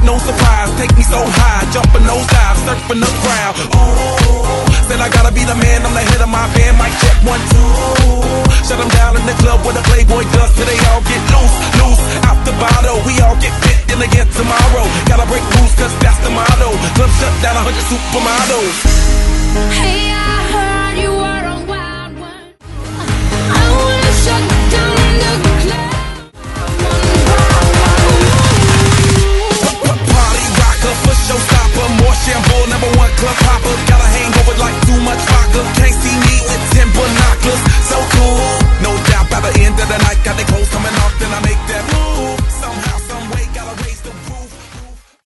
no surprise, take me so high, jumping those dives, surfing the crowd. Ooh, said I gotta be the man, I'm the head of my band. Mic check 1, 2. Shut them down in the club where the Playboy does till they all get loose, loose out the bottle. We all get fit in again tomorrow. Gotta break rules 'cause that's the motto. Club shut down 100 supermodels. Hey, I heard